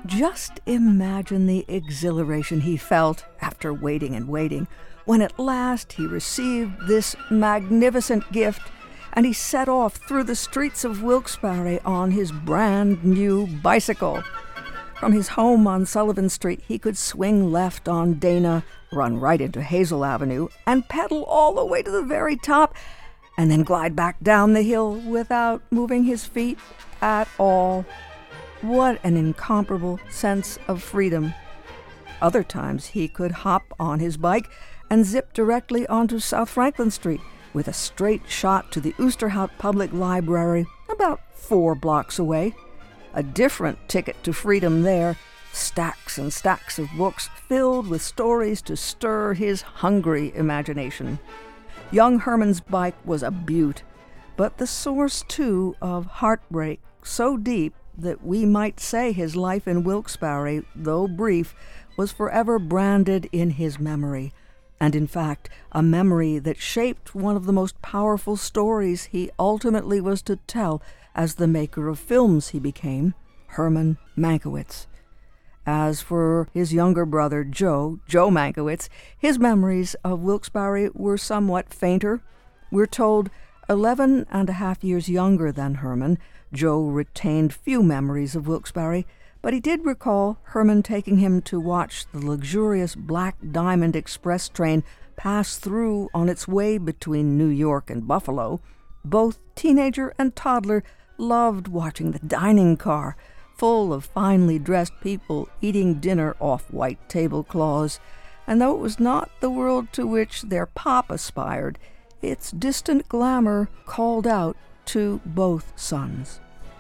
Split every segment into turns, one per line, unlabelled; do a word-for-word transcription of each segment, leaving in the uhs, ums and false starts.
Just imagine the exhilaration he felt after waiting and waiting, when at last he received this magnificent gift, and he set off through the streets of Wilkes-Barre on his brand new bicycle. From his home on Sullivan Street, he could swing left on Dana, run right into Hazel Avenue, and pedal all the way to the very top, and then glide back down the hill without moving his feet at all. What an incomparable sense of freedom. Other times he could hop on his bike and zip directly onto South Franklin Street with a straight shot to the Oosterhout Public Library about four blocks away. A different ticket to freedom there, stacks and stacks of books filled with stories to stir his hungry imagination. Young Herman's bike was a beaut, but the source, too, of heartbreak so deep that we might say his life in Wilkes-Barre, though brief, was forever branded in his memory, and in fact, a memory that shaped one of the most powerful stories he ultimately was to tell as the maker of films he became, Herman Mankiewicz. As for his younger brother, Joe, Joe Mankiewicz, his memories of Wilkes-Barre were somewhat fainter. We're told eleven and a half years younger than Herman, Joe retained few memories of Wilkes-Barre, but he did recall Herman taking him to watch the luxurious Black Diamond Express train pass through on its way between New York and Buffalo. Both teenager and toddler loved watching the dining car, full of finely dressed people eating dinner off white tablecloths, and though it was not the world to which their pop aspired, its distant glamour called out to both sons.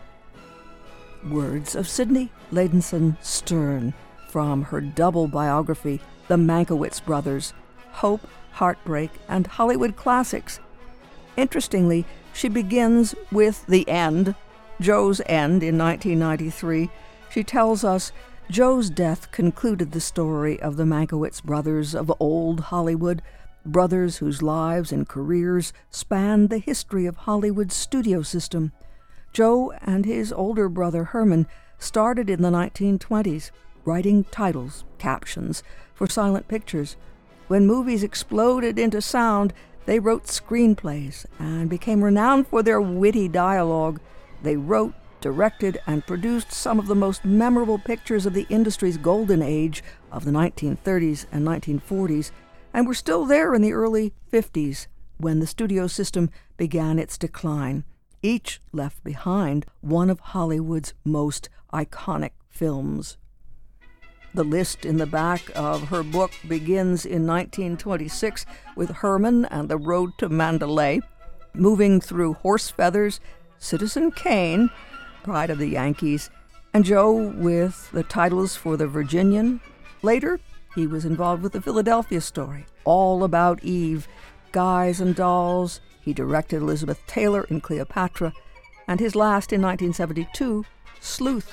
Words of Sidney Ladenson Stern from her double biography, The Mankiewicz Brothers, Hope, Heartbreak, and Hollywood Classics. Interestingly, she begins with the end, Joe's end in nineteen ninety-three. She tells us Joe's death concluded the story of the Mankiewicz brothers of old Hollywood, brothers whose lives and careers spanned the history of Hollywood's studio system. Joe and his older brother Herman started in the nineteen twenties, writing titles, captions, for silent pictures. When movies exploded into sound, they wrote screenplays and became renowned for their witty dialogue. They wrote, directed, and produced some of the most memorable pictures of the industry's golden age of the nineteen thirties and nineteen forties, and were still there in the early fifties when the studio system began its decline. Each left behind one of Hollywood's most iconic films. The list in the back of her book begins in nineteen twenty-six with Herman and the Road to Mandalay, moving through Horse Feathers, Citizen Kane, Pride of the Yankees, and Joe with the titles for The Virginian. Later, he was involved with the Philadelphia Story, All About Eve, Guys and Dolls. He directed Elizabeth Taylor in Cleopatra, and his last in nineteen seventy-two, Sleuth.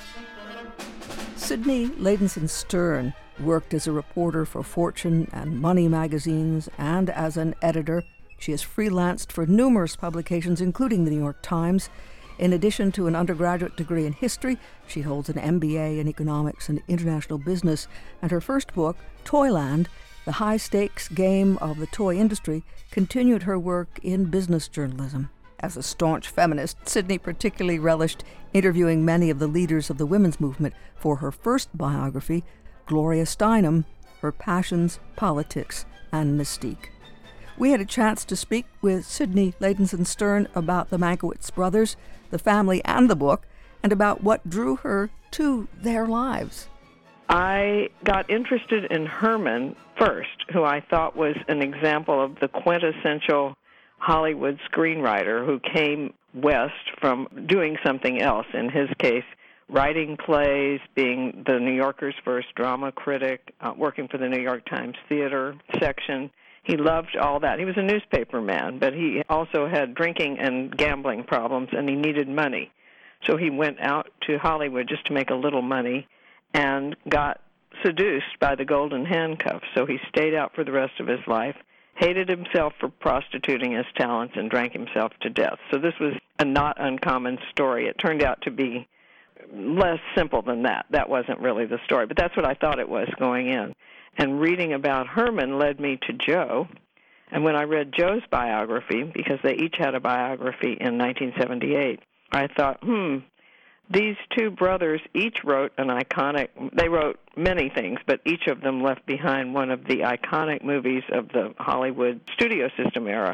Sidney Ladenson Stern worked as a reporter for Fortune and Money magazines and as an editor. She has freelanced for numerous publications, including the New York Times. In addition to an undergraduate degree in history, she holds an M B A in economics and international business, and her first book, Toyland, The High-Stakes Game of the Toy Industry, continued her work in business journalism. As a staunch feminist, Sidney particularly relished interviewing many of the leaders of the women's movement for her first biography, Gloria Steinem, Her Passions, Politics, and Mystique. We had a chance to speak with Sidney Ladenson Stern about the Mankiewicz brothers, the family, and the book, and about what drew her to their lives.
I got interested in Herman first, who I thought was an example of the quintessential Hollywood screenwriter who came west from doing something else. In his case, writing plays, being the New Yorker's first drama critic, uh, working for the New York Times theater section. He loved all that. He was a newspaper man, but he also had drinking and gambling problems, and he needed money. So he went out to Hollywood just to make a little money and got seduced by the golden handcuffs. So he stayed out for the rest of his life, hated himself for prostituting his talents, and drank himself to death. So this was a not uncommon story. It turned out to be less simple than that. That wasn't really the story, but that's what I thought it was going in. And reading about Herman led me to Joe. And when I read Joe's biography, because they each had a biography in nineteen seventy-eight, I thought, hmm, these two brothers each wrote an iconic, they wrote many things, but each of them left behind one of the iconic movies of the Hollywood studio system era.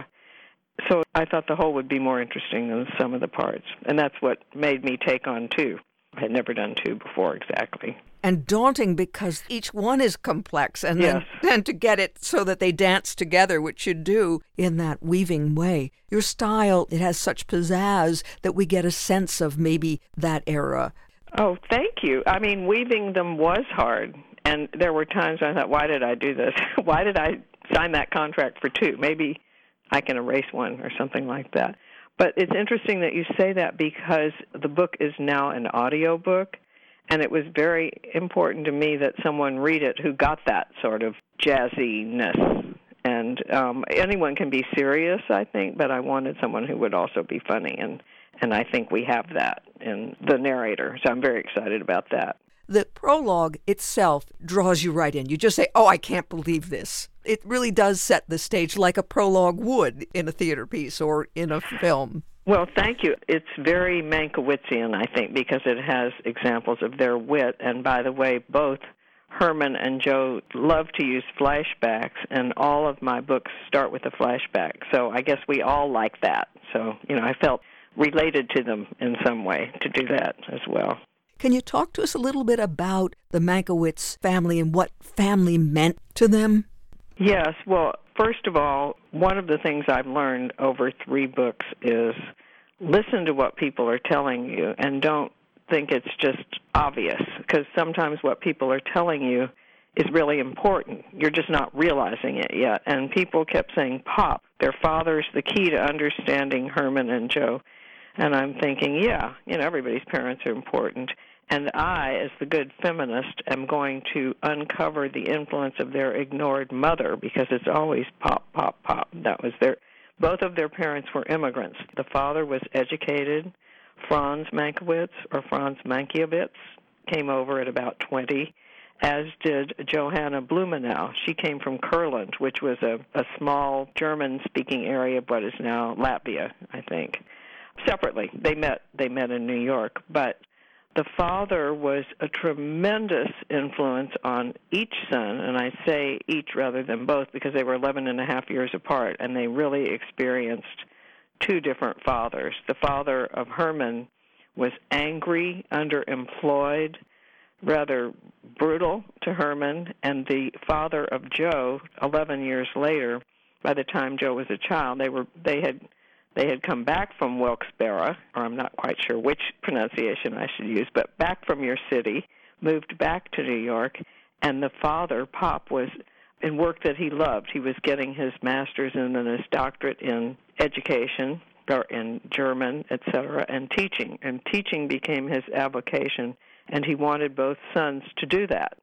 So I thought the whole would be more interesting than some of the parts. And that's what made me take on two. I had never done two before exactly.
And daunting because each one is complex. And
yes.
then, then to get it so that they dance together, which you do in that weaving way. Your style, it has such pizzazz that we get a sense of maybe that era.
Oh, thank you. I mean, weaving them was hard. And there were times when I thought, why did I do this? Why did I sign that contract for two? Maybe I can erase one or something like that. But it's interesting that you say that because the book is now an audio book, and it was very important to me that someone read it who got that sort of jazziness. And um, anyone can be serious, I think, but I wanted someone who would also be funny, and, and I think we have that in the narrator, so I'm very excited about that.
The prologue itself draws you right in. You just say, oh, I can't believe this. It really does set the stage like a prologue would in a theater piece or in a film.
Well, thank you. It's very Mankowitzian, I think, because it has examples of their wit. And by the way, both Herman and Joe love to use flashbacks, and all of my books start with a flashback. So I guess we all like that. So, you know, I felt related to them in some way to do that as well.
Can you talk to us a little bit about the Mankiewicz family and what family meant to them?
Yes. Well, first of all, one of the things I've learned over three books is listen to what people are telling you and don't think it's just obvious, because sometimes what people are telling you is really important. You're just not realizing it yet. And people kept saying, Pop, their father's the key to understanding Herman and Joe. And I'm thinking, yeah, you know, everybody's parents are important. And I, as the good feminist, am going to uncover the influence of their ignored mother, because it's always pop, pop, pop. That was their, both of their parents were immigrants. The father was educated. Franz Mankiewicz, or Franz Mankiewicz, came over at about twenty, as did Johanna Blumenau. She came from Kurland, which was a, a small German-speaking area of what is now Latvia, I think. Separately, they met. They met in New York, but the father was a tremendous influence on each son, and I say each rather than both because they were eleven and a half years apart, and they really experienced two different fathers. The father of Herman was angry, underemployed, rather brutal to Herman, and the father of Joe, eleven years later, by the time Joe was a child, they were they had They had come back from Wilkes-Barre, or I'm not quite sure which pronunciation I should use, but back from your city, moved back to New York, and the father, Pop, was in work that he loved. He was getting his master's and then his doctorate in education, or in German, et cetera, and teaching. And teaching became his avocation, and he wanted both sons to do that.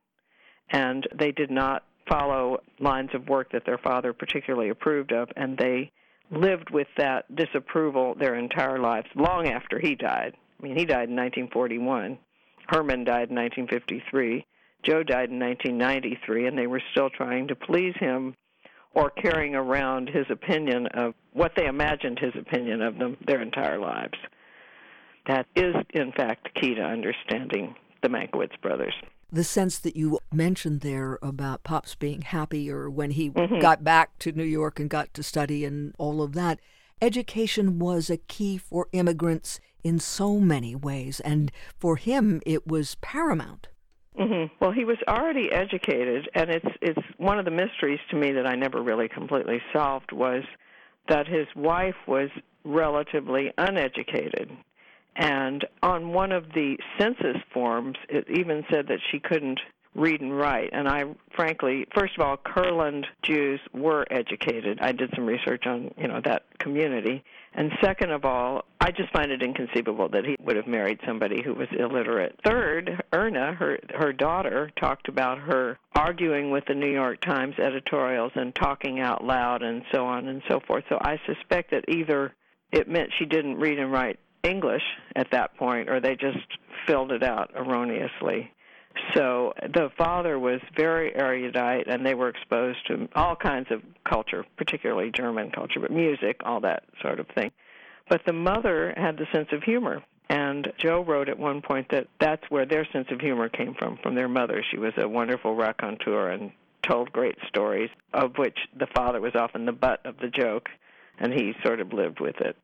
And they did not follow lines of work that their father particularly approved of, and they lived with that disapproval their entire lives, long after he died. I mean, he died in nineteen forty-one. Herman died in nineteen fifty-three. Joe died in nineteen ninety-three, and they were still trying to please him or carrying around his opinion of what they imagined his opinion of them their entire lives. That is, in fact, key to understanding the Mankiewicz brothers.
The sense that you mentioned there about Pop's being happier when he
mm-hmm.
got back to New York and got to study and all of that. Education was a key for immigrants in so many ways, and for him it was paramount.
Mm-hmm. Well, he was already educated, and it's it's one of the mysteries to me that I never really completely solved was that his wife was relatively uneducated. And on one of the census forms, it even said that she couldn't read and write. And I, frankly, first of all, Kurland Jews were educated. I did some research on, you know, that community. And second of all, I just find it inconceivable that he would have married somebody who was illiterate. Third, Erna, her her daughter, talked about her arguing with the New York Times editorials and talking out loud and so on and so forth. So I suspect that either it meant she didn't read and write English at that point, or they just filled it out erroneously. So the father was very erudite, and they were exposed to all kinds of culture, particularly German culture, but music, all that sort of thing. But the mother had the sense of humor, and Joe wrote at one point that that's where their sense of humor came from, from their mother. She was a wonderful raconteur and told great stories, of which the father was often the butt of the joke, and he sort of lived with it.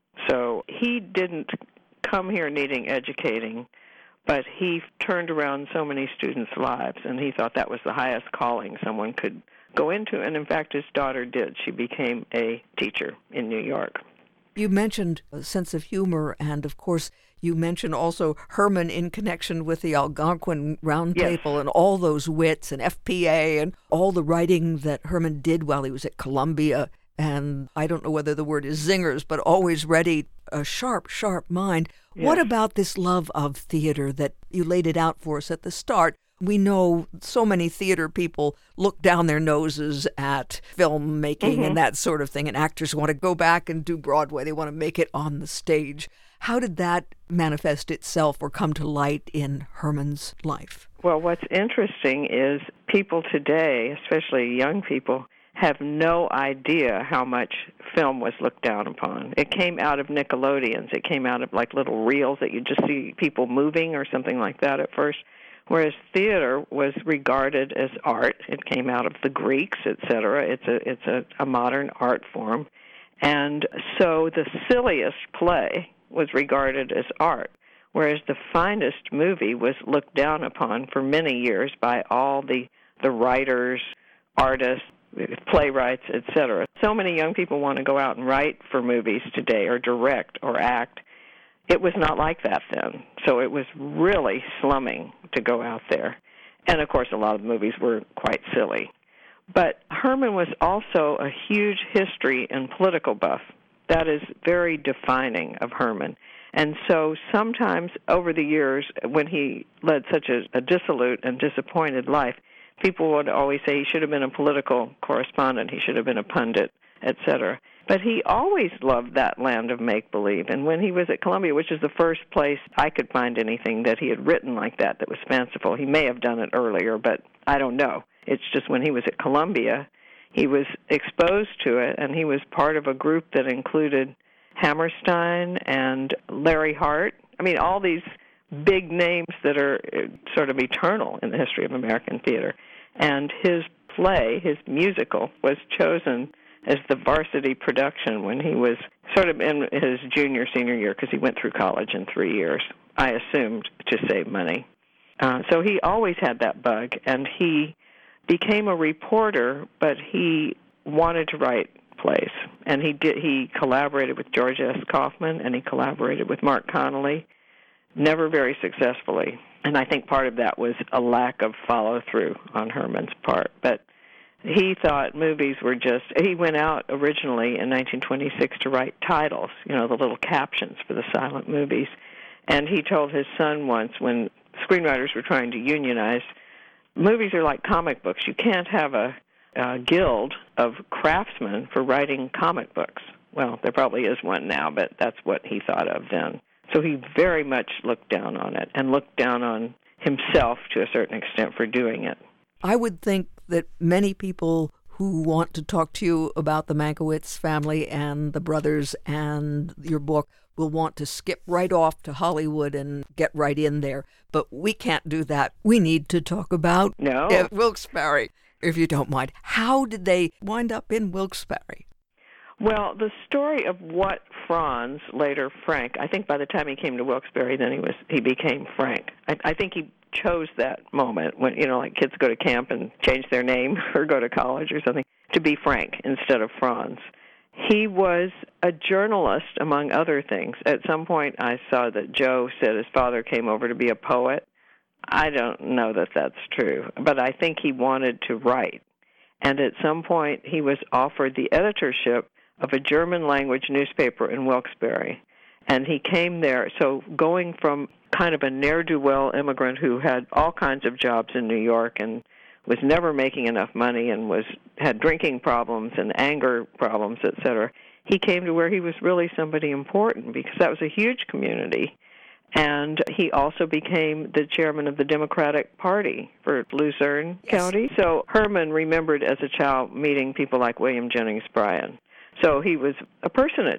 So he didn't come here needing educating, but he turned around so many students' lives, and he thought that was the highest calling someone could go into. And, in fact, his daughter did. She became a teacher in New York.
You mentioned a sense of humor, and, of course, you mentioned also Herman in connection with the Algonquin Round
Yes.
Table and all those wits and F P A and all the writing that Herman did while he was at Columbia. And I don't know whether the word is zingers, but always ready, a sharp, sharp mind.
Yes.
What about this love of theater that you laid it out for us at the start? We know so many theater people look down their noses at filmmaking
Mm-hmm.
and that sort of thing, and actors want to go back and do Broadway. They want to make it on the stage. How did that manifest itself or come to light in Herman's life?
Well, what's interesting is people today, especially young people, have no idea how much film was looked down upon. It came out of Nickelodeons. It came out of like little reels that you just see people moving or something like that at first, whereas theater was regarded as art. It came out of the Greeks, et cetera. It's a, it's a, a modern art form. And so the silliest play was regarded as art, whereas the finest movie was looked down upon for many years by all the, the writers, artists, playwrights, et cetera. So many young people want to go out and write for movies today or direct or act. It was not like that then. So it was really slumming to go out there. And, of course, a lot of the movies were quite silly. But Herman was also a huge history and political buff. That is very defining of Herman. And so sometimes over the years, when he led such a, a dissolute and disappointed life, people would always say he should have been a political correspondent, he should have been a pundit, et cetera. But he always loved that land of make-believe. And when he was at Columbia, which is the first place I could find anything that he had written like that that was fanciful, he may have done it earlier, but I don't know. It's just when he was at Columbia, he was exposed to it, and he was part of a group that included Hammerstein and Larry Hart. I mean, all these big names that are sort of eternal in the history of American theater. And his play, his musical, was chosen as the varsity production when he was sort of in his junior, senior year, because he went through college in three years, I assumed, to save money. Uh, so he always had that bug, and he became a reporter, but he wanted to write plays. And he did. He collaborated with George S. Kaufman, and he collaborated with Mark Connelly, never very successfully. And I think part of that was a lack of follow-through on Herman's part. But he thought movies were just, he went out originally in nineteen twenty-six to write titles, you know, the little captions for the silent movies. And he told his son once, when screenwriters were trying to unionize, movies are like comic books. You can't have a, a guild of craftsmen for writing comic books. Well, there probably is one now, but that's what he thought of then. So he very much looked down on it and looked down on himself to a certain extent for doing it.
I would think that many people who want to talk to you about the Mankiewicz family and the brothers and your book will want to skip right off to Hollywood and get right in there. But we can't do that. We need to talk about
No.
uh, Wilkes-Barre, if you don't mind. How did they wind up in Wilkes-Barre?
Well, the story of what Franz, later Frank, I think by the time he came to Wilkes-Barre, then he was he became Frank. I, I think he chose that moment when, you know, like kids go to camp and change their name or go to college or something, to be Frank instead of Franz. He was a journalist, among other things. At some point, I saw that Joe said his father came over to be a poet. I don't know that that's true, but I think he wanted to write. And at some point, he was offered the editorship of a German-language newspaper in Wilkes-Barre. And he came there, so going from kind of a ne'er-do-well immigrant who had all kinds of jobs in New York and was never making enough money and was had drinking problems and anger problems, et cetera, he came to where he was really somebody important, because that was a huge community. And he also became the chairman of the Democratic Party for Luzerne yes. County. So Herman remembered as a child meeting people like William Jennings Bryan. So he was a personage.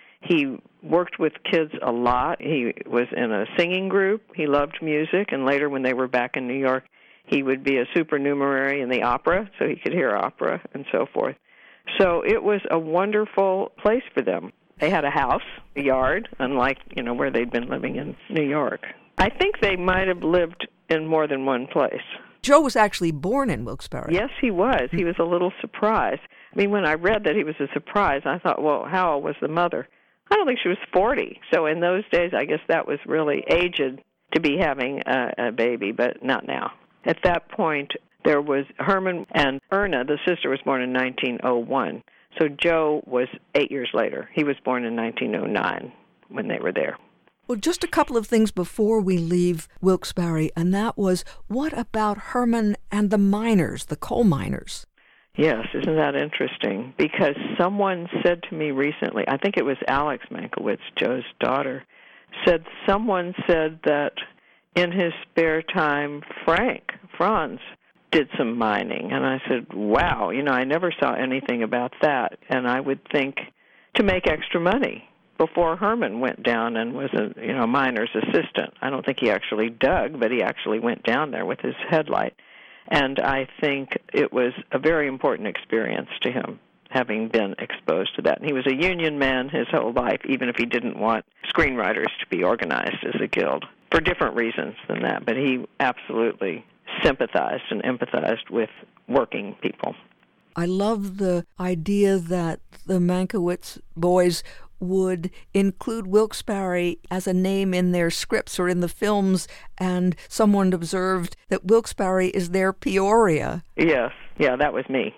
He worked with kids a lot. He was in a singing group. He loved music, and later when they were back in New York, he would be a supernumerary in the opera, so he could hear opera and so forth. So it was a wonderful place for them. They had a house, a yard, unlike, you know, where they'd been living in New York. I think they might have lived in more than one place.
Joe was actually born in Wilkes-Barre.
Yes, he was. He was a little surprised. I mean, when I read that he was a surprise, I thought, well, how old was the mother? I don't think she was forty. So in those days, I guess that was really aged to be having a, a baby, but not now. At that point, there was Herman and Erna, the sister, was born in nineteen oh one. So Joe was eight years later. He was born in nineteen oh nine when they were there.
Well, just a couple of things before we leave Wilkes-Barre, and that was, what about Herman and the miners, the coal miners?
Yes, isn't that interesting? Because someone said to me recently, I think it was Alex Mankiewicz, Joe's daughter, said someone said that in his spare time, Frank, Franz, did some mining. And I said, wow, you know, I never saw anything about that. And I would think to make extra money before Herman went down and was a, you know, miner's assistant. I don't think he actually dug, but he actually went down there with his headlight. And I think it was a very important experience to him, having been exposed to that. And he was a union man his whole life, even if he didn't want screenwriters to be organized as a guild, for different reasons than that. But he absolutely sympathized and empathized with working people.
I love the idea that the Mankiewicz boys would include Wilkes-Barre as a name in their scripts or in the films, and someone observed that Wilkes-Barre is their Peoria.
Yes, yeah, that was me.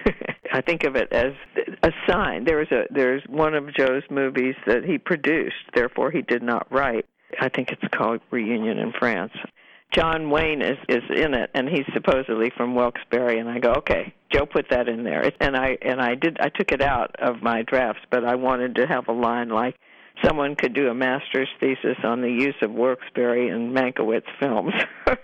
I think of it as a sign. There was a there's one of Joe's movies that he produced, therefore he did not write. I think it's called Reunion in France. John Wayne is, is in it, and he's supposedly from Wilkes-Barre, and I go, okay, Joe put that in there. And I and I did I took it out of my drafts, but I wanted to have a line like, someone could do a master's thesis on the use of Wilkes-Barre in Mankiewicz films,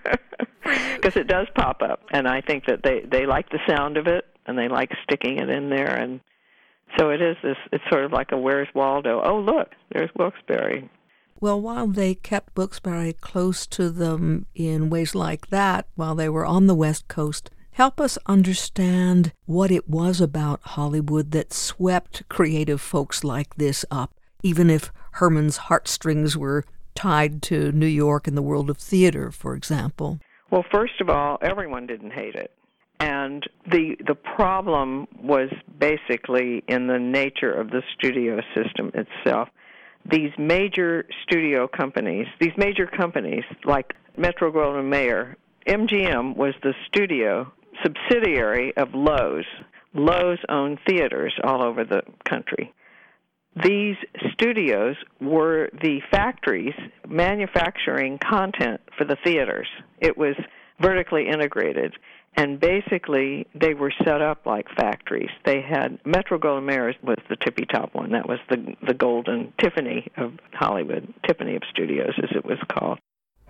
because it does pop up, and I think that they, they like the sound of it, and they like sticking it in there, and so it is this, it's sort of like a Where's Waldo? Oh, look, there's Wilkes-Barre.
Well, while they kept Wilkes-Barre close to them in ways like that while they were on the West Coast, help us understand what it was about Hollywood that swept creative folks like this up, even if Herman's heartstrings were tied to New York and the world of theater, for example.
Well, first of all, everyone didn't hate it. And the the problem was basically in the nature of the studio system itself. These major studio companies, these major companies like Metro-Goldwyn-Mayer, M G M was the studio subsidiary of Loews. Loews owned theaters all over the country. These studios were the factories manufacturing content for the theaters. It was vertically integrated. And basically, they were set up like factories. They had, Metro-Goldwyn-Mayer was the tippy-top one. That was the the golden Tiffany of Hollywood, Tiffany of Studios, as it was called.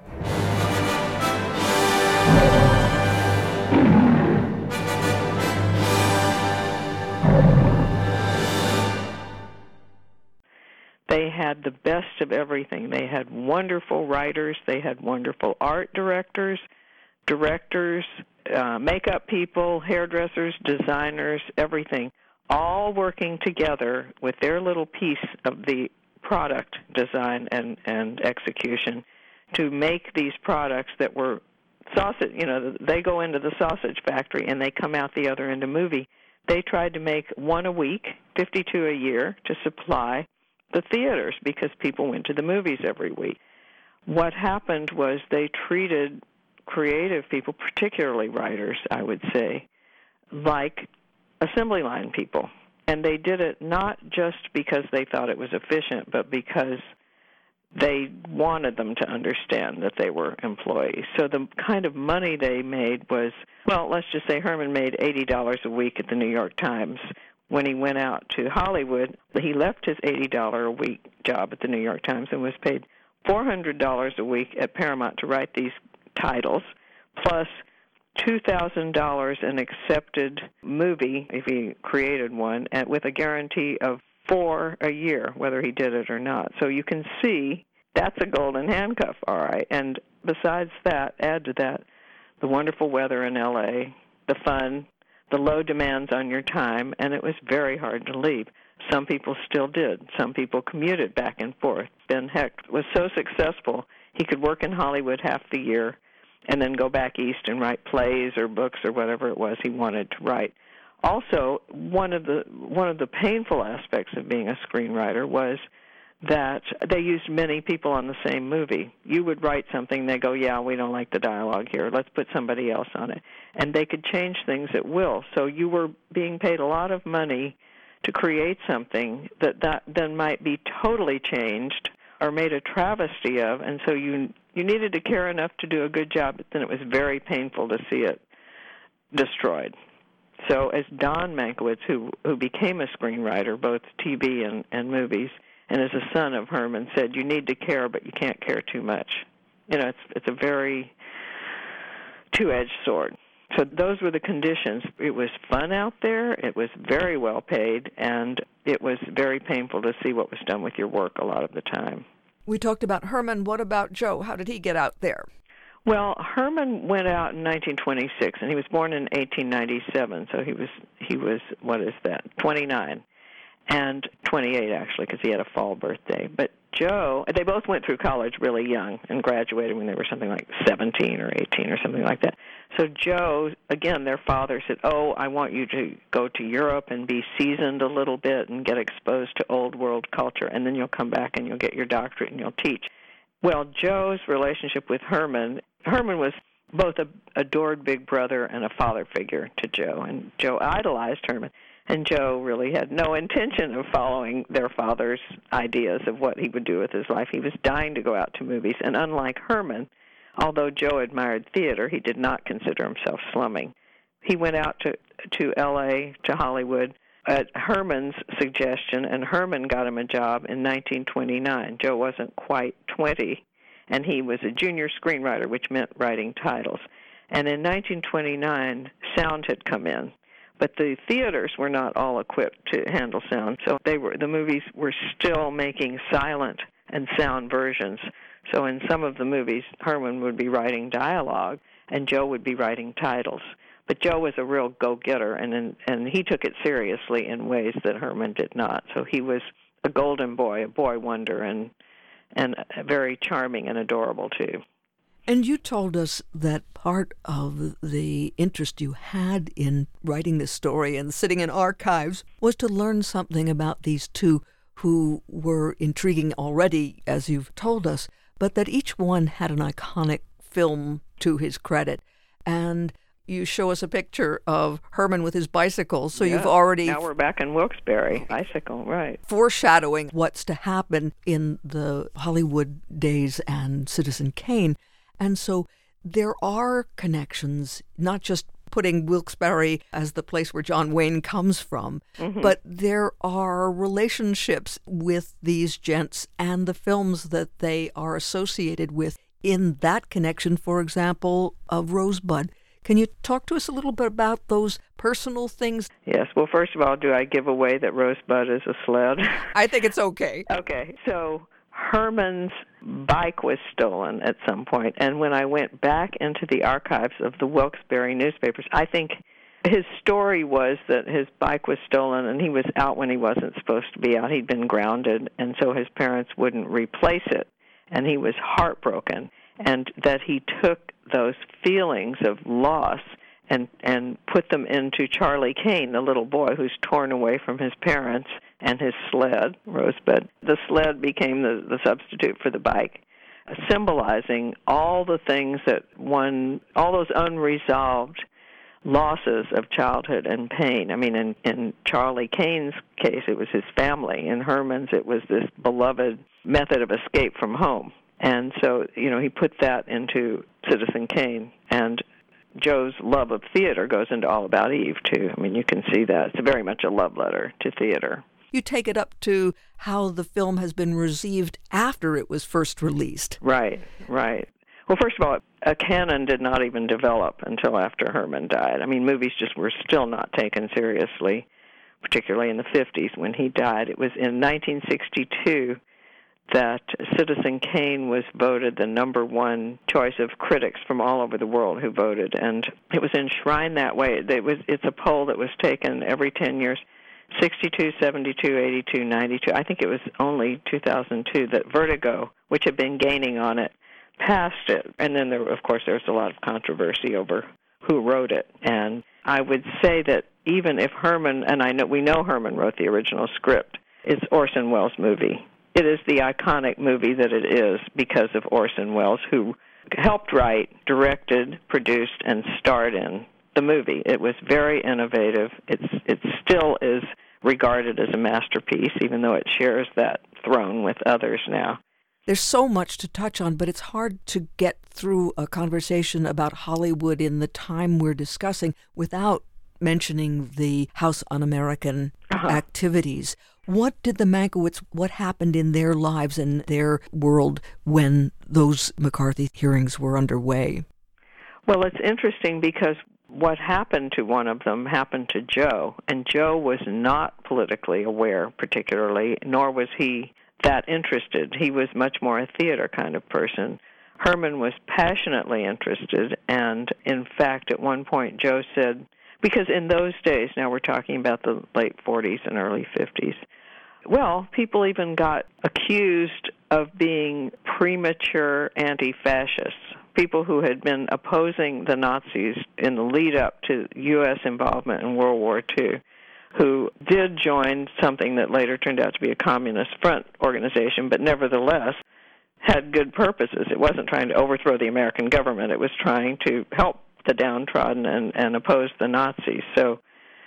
They had the best of everything. They had wonderful writers. They had wonderful art directors, directors, Uh, makeup people, hairdressers, designers, everything, all working together with their little piece of the product design and, and execution to make these products that were sausage. You know, they go into the sausage factory and they come out the other end a movie. They tried to make one a week, fifty-two a year, to supply the theaters because people went to the movies every week. What happened was they treated creative people, particularly writers, I would say, like assembly line people. And they did it not just because they thought it was efficient, but because they wanted them to understand that they were employees. So the kind of money they made was, well, let's just say Herman made eighty dollars a week at the New York Times when he went out to Hollywood, he left his eighty dollars a week job at the New York Times and was paid four hundred dollars a week at Paramount to write these titles, plus two thousand dollars an accepted movie if he created one, and with a guarantee of four a year, whether he did it or not. So you can see that's a golden handcuff, all right. And besides that, add to that the wonderful weather in L A, the fun, the low demands on your time, and it was very hard to leave. Some people still did. Some people commuted back and forth. Ben Hecht was so successful, he could work in Hollywood half the year and then go back east and write plays or books or whatever it was he wanted to write. Also, one of the one of the painful aspects of being a screenwriter was that they used many people on the same movie. You would write something, they go, yeah, we don't like the dialogue here, let's put somebody else on it. And they could change things at will. So you were being paid a lot of money to create something that, that then might be totally changed or made a travesty of, and so you you needed to care enough to do a good job, but then it was very painful to see it destroyed. So as Don Mankiewicz, who who became a screenwriter, both T V and, and movies, and as a son of Herman, said, you need to care, but you can't care too much. You know, it's it's a very two-edged sword. So those were the conditions. It was fun out there, it was very well paid, and it was very painful to see what was done with your work a lot of the time.
We talked about Herman. What about Joe? How did he get out there?
Well, Herman went out in nineteen twenty-six, and he was born in eighteen ninety-seven, so he was, he was what is that, twenty-nine, and twenty-eight, actually, because he had a fall birthday. But Joe, they both went through college really young and graduated when they were something like seventeen or eighteen or something like that. So Joe, again, their father said, oh, I want you to go to Europe and be seasoned a little bit and get exposed to old world culture, and then you'll come back and you'll get your doctorate and you'll teach. Well, Joe's relationship with Herman, Herman was both a adored big brother and a father figure to Joe, and Joe idolized Herman. And Joe really had no intention of following their father's ideas of what he would do with his life. He was dying to go out to movies. And unlike Herman, although Joe admired theater, he did not consider himself slumming. He went out to, to L A, to Hollywood, at Herman's suggestion, and Herman got him a job in nineteen twenty-nine. Joe wasn't quite twenty, and he was a junior screenwriter, which meant writing titles. And in nineteen twenty-nine, sound had come in. But the theaters were not all equipped to handle sound, so they were the movies were still making silent and sound versions. So in some of the movies, Herman would be writing dialogue, and Joe would be writing titles. But Joe was a real go-getter, and in, and he took it seriously in ways that Herman did not. So he was a golden boy, a boy wonder, and and very charming and adorable too.
And you told us that part of the interest you had in writing this story and sitting in archives was to learn something about these two who were intriguing already, as you've told us, but that each one had an iconic film to his credit. And you show us a picture of Herman with his bicycle, so
yeah,
you've already...
Now we're back in Wilkes-Barre, bicycle, right.
Foreshadowing what's to happen in the Hollywood days and Citizen Kane. And so there are connections, not just putting Wilkes-Barre as the place where John Wayne comes from, mm-hmm. but there are relationships with these gents and the films that they are associated with in that connection, for example, of Rosebud. Can you talk to us a little bit about those personal things?
Yes. Well, first of all, do I give away that Rosebud is a sled?
I think it's okay.
Okay. So Herman's bike was stolen at some point, and when I went back into the archives of the Wilkes-Barre newspapers, I think his story was that his bike was stolen and he was out when he wasn't supposed to be out. He'd been grounded, and so his parents wouldn't replace it, and he was heartbroken, and that he took those feelings of loss and and put them into Charlie Kane, the little boy who's torn away from his parents and his sled, Rosebud. The sled became the, the substitute for the bike, symbolizing all the things that one, all those unresolved losses of childhood and pain. I mean, in, in Charlie Kane's case, it was his family. In Herman's, it was this beloved method of escape from home. And so, you know, he put that into Citizen Kane. And Joe's love of theater goes into All About Eve, too. I mean, you can see that. It's very much a love letter to theater.
You take it up to how the film has been received after it was first released.
Right, right. Well, first of all, a canon did not even develop until after Herman died. I mean, movies just were still not taken seriously, particularly in the fifties when he died. It was in nineteen sixty-two that Citizen Kane was voted the number one choice of critics from all over the world who voted, and it was enshrined that way. It was, it's a poll that was taken every ten years, sixty-two, seventy-two, eighty-two, ninety-two. I think it was only two thousand two that Vertigo, which had been gaining on it, passed it. And then, there, of course, there was a lot of controversy over who wrote it. And I would say that even if Herman, and I know we know Herman wrote the original script, it's Orson Welles' movie. It is the iconic movie that it is because of Orson Welles, who helped write, directed, produced, and starred in the movie. It was very innovative. It's it still is regarded as a masterpiece, even though it shares that throne with others now.
There's so much to touch on, but it's hard to get through a conversation about Hollywood in the time we're discussing without mentioning the House Un-American uh-huh. activities. What did the Mankiewicz, what happened in their lives and their world when those McCarthy hearings were underway?
Well, it's interesting because what happened to one of them happened to Joe, and Joe was not politically aware particularly, nor was he that interested. He was much more a theater kind of person. Herman was passionately interested, and in fact, at one point, Joe said, because in those days, now we're talking about the late forties and early fifties, well, people even got accused of being premature anti-fascists, people who had been opposing the Nazis in the lead-up to U S involvement in World War Two, who did join something that later turned out to be a Communist Front organization, but nevertheless had good purposes. It wasn't trying to overthrow the American government. It was trying to help the downtrodden and, and oppose the Nazis. So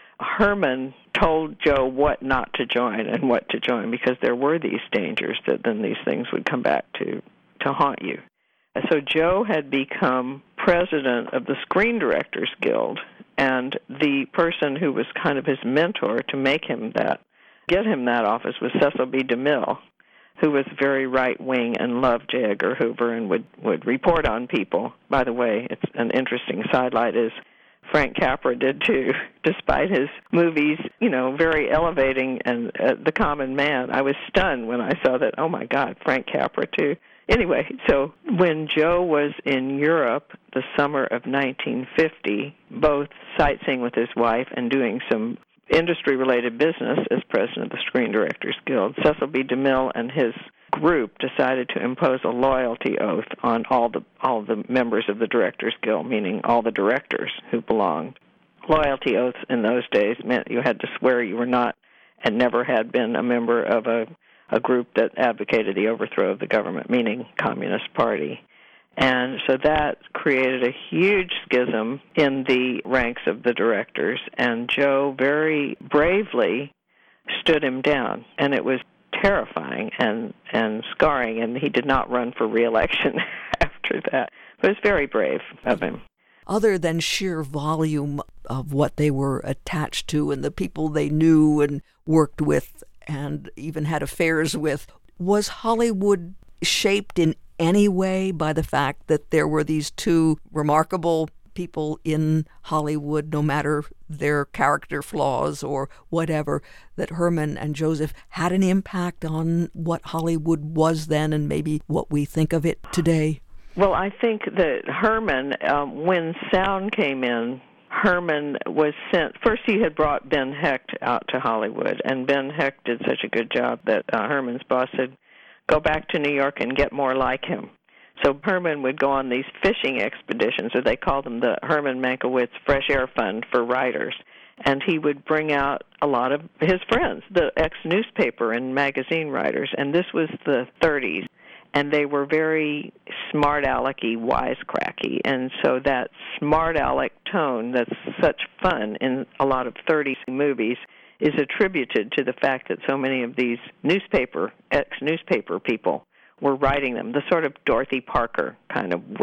Herman told Joe what not to join and what to join, because there were these dangers that then these things would come back to, to haunt you. And so Joe had become president of the Screen Directors Guild, and the person who was kind of his mentor to make him that, get him that office, was Cecil B. DeMille, who was very right-wing and loved J. Edgar Hoover and would, would report on people. By the way, it's an interesting sidelight is Frank Capra did too, despite his movies, you know, very elevating and uh, the common man. I was stunned when I saw that, oh my God, Frank Capra too. Anyway, so when Joe was in Europe the summer of nineteen fifty, both sightseeing with his wife and doing some industry-related business as president of the Screen Directors Guild, Cecil B. DeMille and his group decided to impose a loyalty oath on all the all the members of the Directors Guild, meaning all the directors who belonged. Loyalty oaths in those days meant you had to swear you were not and never had been a member of a, a group that advocated the overthrow of the government, meaning Communist Party. And so that created a huge schism in the ranks of the directors, and Joe very bravely stood him down, and it was terrifying and, and scarring, and he did not run for re-election after that. But it was very brave of him.
Other than sheer volume of what they were attached to and the people they knew and worked with and even had affairs with, was Hollywood shaped in any way by the fact that there were these two remarkable people in Hollywood, no matter their character flaws or whatever, that Herman and Joseph had an impact on what Hollywood was then and maybe what we think of it today?
Well, I think that Herman, um, when sound came in, Herman was sent, first he had brought Ben Hecht out to Hollywood, and Ben Hecht did such a good job that uh, Herman's boss said, go back to New York and get more like him. So Herman would go on these fishing expeditions, or they called them the Herman Mankiewicz Fresh Air Fund for writers, and he would bring out a lot of his friends, the ex-newspaper and magazine writers, and this was the thirties, and they were very smart-alecky, wisecracky, and so that smart-aleck tone that's such fun in a lot of thirties movies is attributed to the fact that so many of these newspaper, ex-newspaper people were writing them, the sort of Dorothy Parker kind of wit.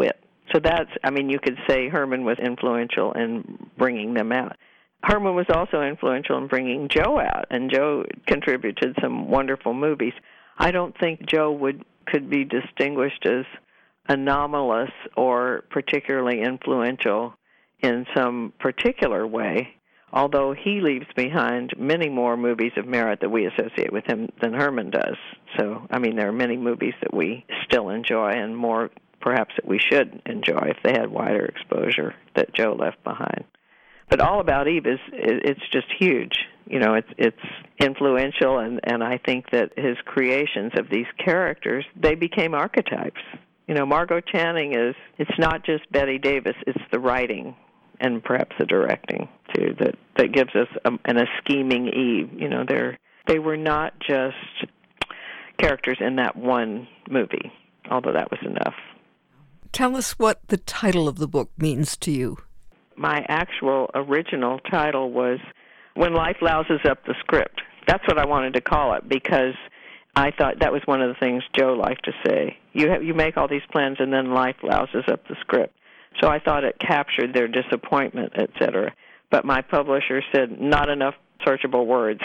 So that's, I mean, you could say Herman was influential in bringing them out. Herman was also influential in bringing Joe out, and Joe contributed some wonderful movies. I don't think Joe would could be distinguished as anomalous or particularly influential in some particular way, although he leaves behind many more movies of merit that we associate with him than Herman does. So, I mean, there are many movies that we still enjoy, and more perhaps that we should enjoy if they had wider exposure that Joe left behind. But All About Eve is, it's just huge. You know, it's it's influential, and, and I think that his creations of these characters, they became archetypes. You know, Margot Channing is, it's not just Bette Davis, it's the writing and perhaps the directing, too, that, that gives us a, an, a scheming Eve. You know, they're, they were not just characters in that one movie, although that was enough.
Tell us what the title of the book means to you.
My actual original title was When Life Louses Up the Script. That's what I wanted to call it, because I thought that was one of the things Joe liked to say. You have, you make all these plans, and then life louses up the script. So I thought it captured their disappointment, et cetera. But my publisher said, not enough searchable words.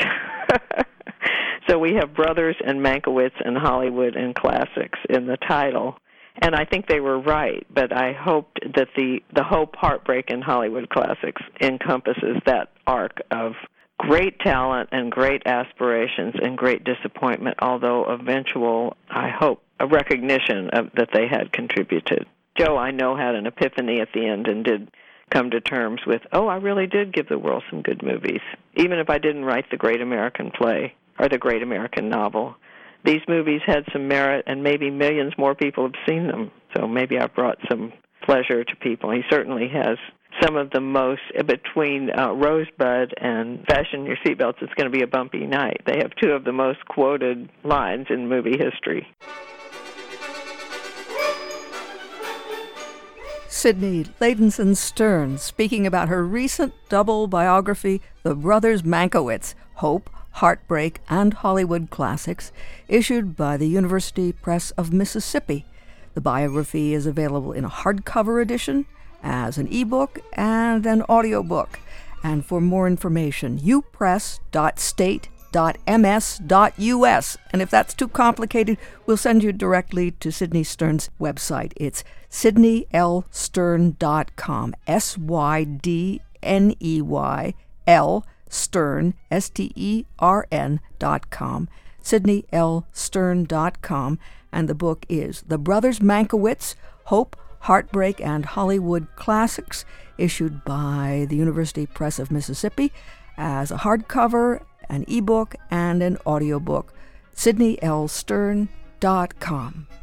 So we have Brothers and Mankiewicz and Hollywood and Classics in the title. And I think they were right, but I hoped that the, the Hope, Heartbreak, and Hollywood Classics encompasses that arc of great talent and great aspirations and great disappointment, although eventual, I hope, a recognition of, that they had contributed. Joe, I know, had an epiphany at the end and did come to terms with, oh, I really did give the world some good movies, even if I didn't write the great American play or the great American novel. These movies had some merit, and maybe millions more people have seen them, so maybe I brought some pleasure to people. He certainly has some of the most, between uh, Rosebud and Fasten Your Seatbelts, it's going to be a bumpy night. They have two of the most quoted lines in movie history.
Sidney Ladenson Stern speaking about her recent double biography, The Brothers Mankiewicz, Hope, Heartbreak, and Hollywood Classics, issued by the University Press of Mississippi. The biography is available in a hardcover edition, as an ebook, and an audiobook. And for more information, u press dot state dot m s dot u s. And if that's too complicated, we'll send you directly to Sidney Stern's website. It's sydney l stern dot com, S Y D N E Y L, Stern, S T E R N dot com, sydney l stern dot com. And the book is The Brothers Mankiewicz, Hope, Heartbreak, and Hollywood Classics, issued by the University Press of Mississippi as a hardcover, an ebook, and an audiobook. sydney l stern dot com.